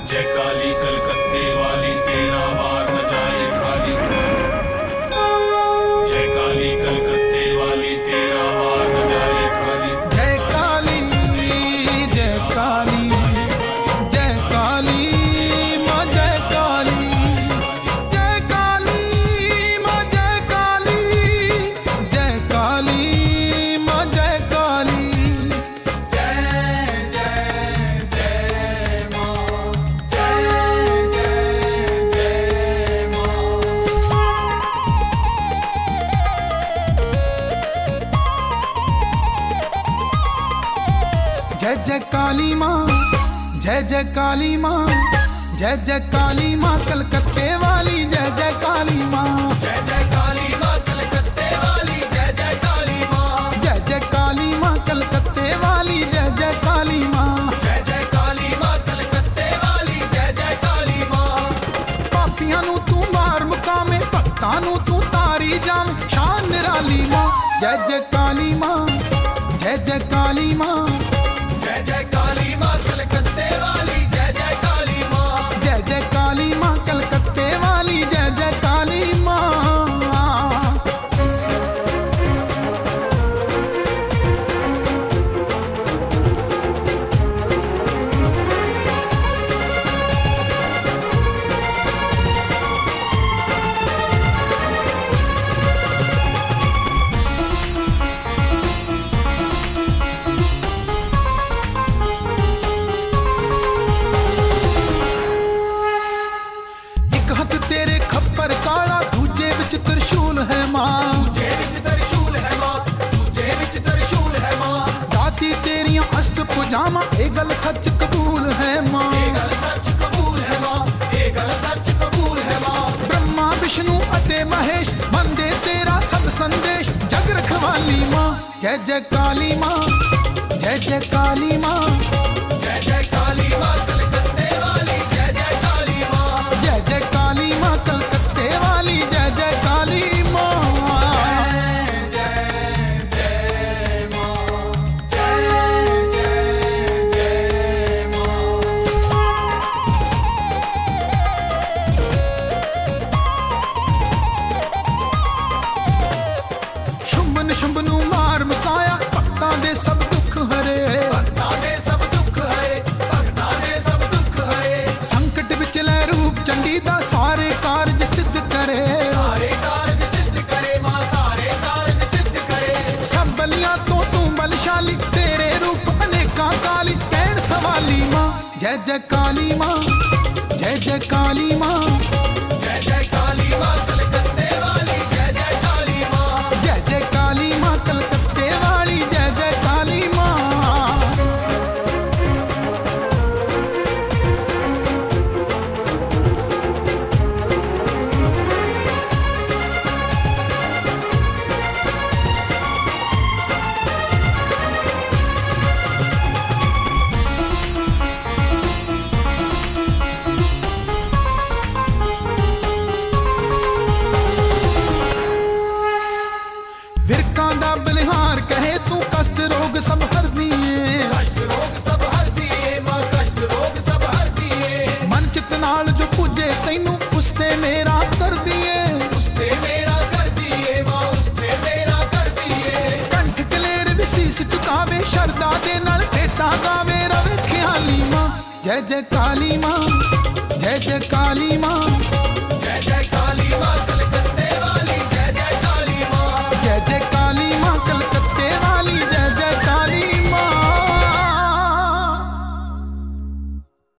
जय काली कलकत्ते वाली तेरा वार न जाए खाली। जय काली कलकत्ते वाली तेरा वार न जाए खाली। जय काली जय काली जय काली माँ जय काली जय काली माँ जय काली जय काली माँ जय काली जय जय जय माँ जय जय जय माँ। जय जय काली माँ जय जय काली माँ जय जय काली माँ कलकत्ते वाली जय जय काली माँ जय जय काली माँ कलकत्ते वाली जय जय काली माँ। जय जय काली माँ कलकत्ते वाली जय जय काली माँ जय जय काली माँ कलकत्ते वाली जय जय काली माँ। पापियां नू तू मार मुकामे भक्तां नू तू तारी जाम शान निराली माँ जय जय काली माँ जय जय काली माँ जय जय काली माँ कलकत्ते वाली जय जय काली माँ। जय जय काली माँ कलकत्ते वाली जय जय काली माँ। एक हथ तेरे खप्पर काला दूजे विच त्रिशूल है माँ तुझे विच त्रिशूल है माँ तुझे विच त्रिशूल है माँ। दाती तेरियां अष्ट पुजामा ए गल सच कबूल है माँ ये गल सच कबूल है माँ ये गल सच कबूल है माँ। ब्रह्मा विष्णु अते महेश बंदे तेरा सब संदेश जग रखवाली माँ जय जय काली माँ जय जय काली माँ जय जय काली माँ कलकत्ते वाली जय जय काली माँ। जय जय काली माँ कलकत्ते वाली जय जय काली माँ। जय जय माँ जय जय जय माँ। शुंभ निशुंभ नू मार मुकाया भक्तां दे सब दुख हरे भक्तां दे सब दुख हरे भक्तां दे सब दुख हरे। संकट विच लै रूप चंडी दा सारे कारज सिद्ध करे सारे कारज सिद्ध करे माँ सारे कारज सिद्ध करे। सब बलियां तो तू बलशाली तेरे रूप अनेका काली कैन सवाली माँ जय जय काली माँ जय जय काली माँ जय जय काली माँ कलकत्ते वाली जय जय काली माँ। जय जय काली माँ कलकत्ते वाली जय जय काली माँ। विरकां दा बलिहार कहे तू कष्ट रोग सब हर दिए कष्ट रोग सब हर दिए माँ कष्ट रोग सब हर दिए। मन चित नाल जो पूजे तैनू उसते मेरा कर दिए उसने मेरा कर दिए माँ उसने मेरा कर दिए। कंठ कलेर विशीस चुकावे शरदा दे नाल भेटा गावे रवे ख्याली माँ जय जय काली माँ जय जय काली माँ।